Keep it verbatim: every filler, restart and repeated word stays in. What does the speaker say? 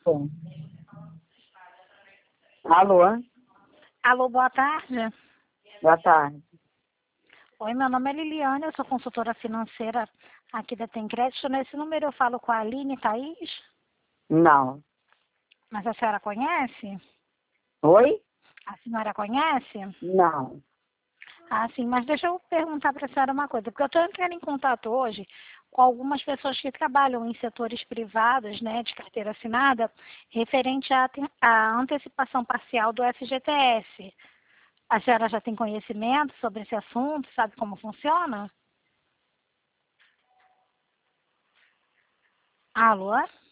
telefone. Alô? Alô, boa tarde. Boa tarde. Oi, meu nome é Liliane, eu sou consultora financeira aqui da Tem Crédito. Nesse número eu falo com a Aline Thaís, Não. mas a senhora conhece? Oi? A senhora conhece? Não. Ah, sim, mas deixa eu perguntar para a senhora uma coisa, porque eu estou entrando em contato hoje com algumas pessoas que trabalham em setores privados, né, de carteira assinada, referente à, te- à antecipação parcial do F G T S. A senhora já tem conhecimento sobre esse assunto, sabe como funciona? Alô?